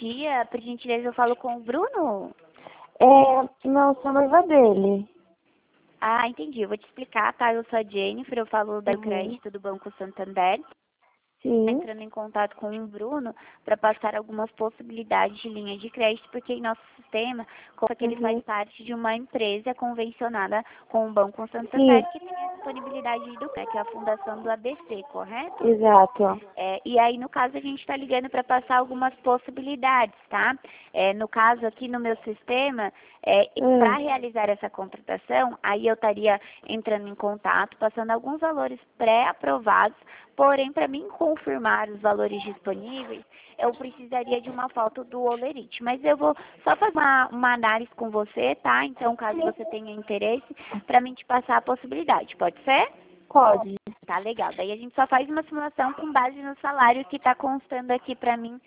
dia, por gentileza, eu falo com o Bruno? Não, sou noiva dele. Ah, entendi. Eu vou te explicar, tá? Eu sou a Jennifer, eu falo da Uhum. crédito do Banco Santander. Sim. Entrando em contato com o Bruno para passar algumas possibilidades de linha de crédito, porque em nosso sistema consta que ele faz parte de uma empresa convencionada com o Banco Santander, Sim, que tem a disponibilidade do CRE, que é a fundação do ABC, correto? exato. E aí, no caso, a gente está ligando para passar algumas possibilidades, tá? No caso, aqui no meu sistema, para realizar essa contratação, aí eu estaria entrando em contato, passando alguns valores pré-aprovados, porém, para mim confirmar os valores disponíveis, eu precisaria de uma foto do Olerite. Mas eu vou só fazer uma análise com você, tá? Então, caso você tenha interesse, para mim te passar a possibilidade, pode ser? Pode. Tá legal. Daí a gente só faz uma simulação com base no salário que está constando aqui para mim,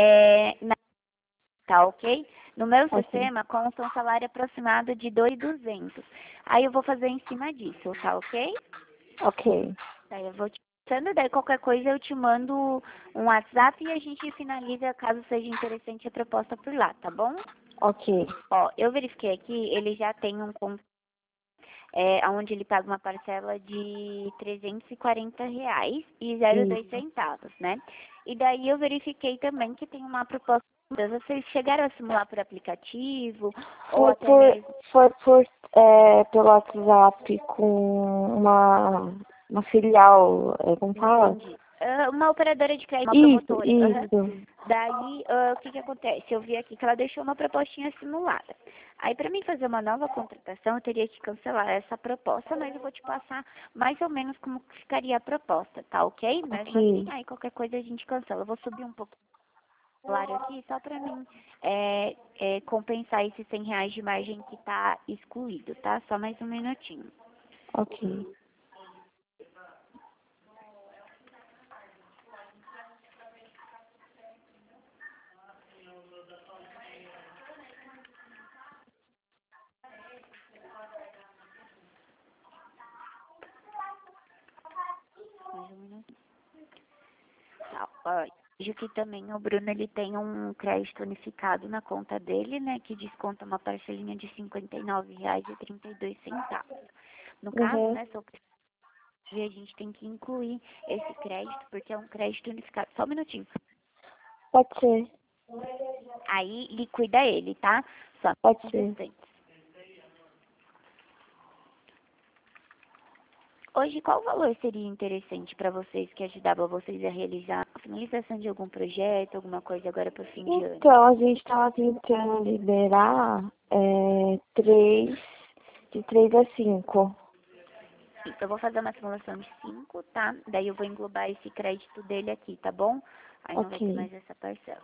tá ok? No meu Ok. sistema consta um salário aproximado de 2.200. Aí eu vou fazer em cima disso, tá ok? Ok. Daí eu vou te passando, daí qualquer coisa eu te mando um WhatsApp e a gente finaliza caso seja interessante a proposta por lá, tá bom? Ok. Ó, eu verifiquei aqui, ele já tem um onde ele paga uma parcela de R$ 340 e 02 Isso. centavos, né? E daí eu verifiquei também que tem uma proposta. Vocês chegaram a simular por aplicativo ou Foi até mesmo pelo WhatsApp com uma filial, como fala? entendi. Uma operadora de crédito, uma Isso, promotora. Aham. isso. Daí, o que que acontece? Eu vi aqui que ela deixou uma propostinha simulada. Aí, para mim fazer uma nova contratação, eu teria que cancelar essa proposta, mas eu vou te passar mais ou menos como que ficaria a proposta, tá ok? Mesmo assim, Ok. aí qualquer coisa a gente cancela. Eu vou subir um pouco o salário aqui só para mim compensar esses R$ 100 de margem que está excluído, tá? Só mais um minutinho. Ok. Mais um minutinho. Tá, ó, vejo que também o Bruno ele tem um crédito unificado na conta dele, né, que desconta uma parcelinha de R$ 59,32. No caso, Uhum. né, a gente tem que incluir esse crédito, porque é um crédito unificado. Só um minutinho. Pode ser. Aí liquida ele, tá? Só Pode os ser. restantes. Hoje, qual valor seria interessante para vocês, que ajudava vocês a realizar a finalização de algum projeto, alguma coisa agora para o fim de ano? Então, a gente estava tentando liberar de 3 a 5. Sim, eu vou fazer uma simulação de 5, tá? Daí eu vou englobar esse crédito dele aqui, tá bom? Aí não vai ter Ok. mais essa parcela.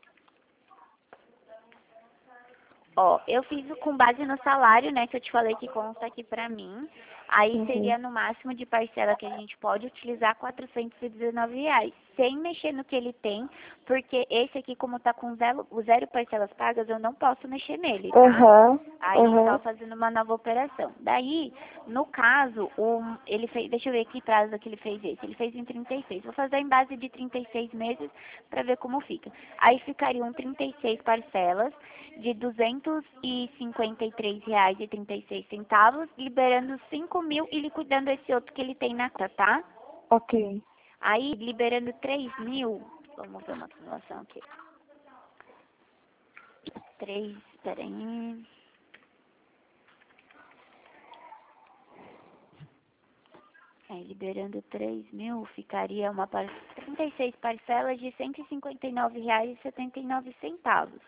Ó, eu fiz com base no salário, né, que eu te falei que consta aqui pra mim. Aí Uhum. seria no máximo de parcela que a gente pode utilizar R$ 419, sem mexer no que ele tem, porque esse aqui, como tá com zero parcelas pagas, eu não posso mexer nele, tá? Aham. Aí só Aham. fazendo uma nova operação. Daí, no caso, ele fez, deixa eu ver que prazo que ele fez esse. Ele fez em 36. Vou fazer em base de 36 meses para ver como fica. Aí ficariam 36 parcelas de R$ 253,36, liberando 5 mil e liquidando esse outro que ele tem na conta, tá? Ok. Aí, liberando 3 mil, vamos ver uma simulação aqui. 3, peraí. Liberando 3 mil, ficaria 36 parcelas de R$ 159,79.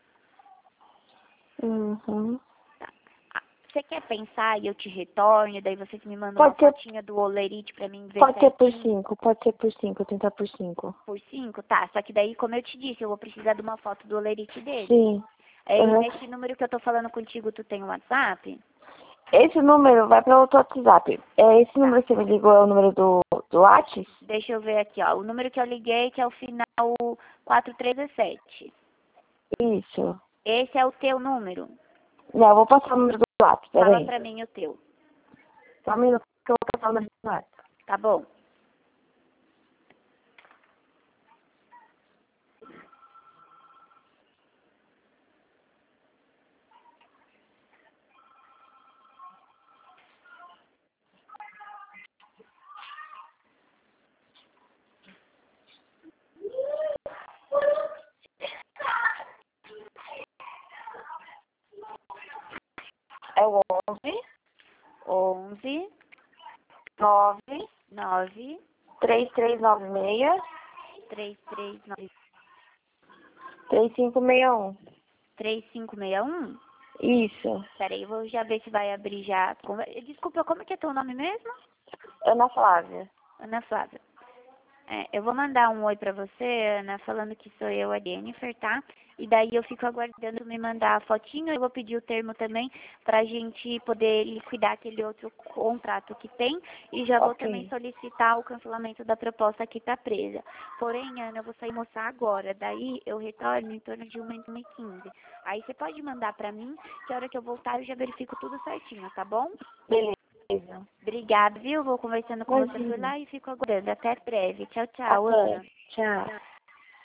Uhum. Tá. Você quer pensar e eu te retorno, daí você me manda uma Pode ser, fotinha do Olerite pra mim ver pode ser por certinho? 5. Pode ser por 5. Tentar por 5. Por 5? Tá, só que daí, como eu te disse, eu vou precisar de uma foto do Olerite dele. Sim. E Uhum. nesse número que eu tô falando contigo, tu tem o WhatsApp? Esse número vai para outro WhatsApp. Esse número que você me ligou é o número do WhatsApp? Deixa eu ver aqui, ó. O número que eu liguei, que é o final 437. Isso. Esse é o teu número? Não, eu vou passar o número do WhatsApp. Pera Fala aí. pra mim o teu. Só um minuto que eu vou passar o número do WhatsApp. Tá bom? 11 9 9 3396 3396 3561. 3561? Isso. Peraí, eu vou já ver se vai abrir já. Desculpa, como é que é teu nome mesmo? Ana Flávia. Ana Flávia. Eu vou mandar um oi pra você, Ana, falando que sou eu, a Jennifer, tá? E daí eu fico aguardando me mandar a fotinho. Eu vou pedir o termo também pra gente poder liquidar aquele outro contrato que tem. E já vou Ok. também solicitar o cancelamento da proposta que tá presa. Porém, Ana, eu vou sair almoçar agora. Daí eu retorno em torno de 1h15. Aí você pode mandar pra mim, que a hora que eu voltar eu já verifico tudo certinho, tá bom? Beleza. Obrigada, viu? Vou conversando com você por Imagina. lá e fico aguardando. Até breve. Tchau, tchau, Até. Ana. Tchau.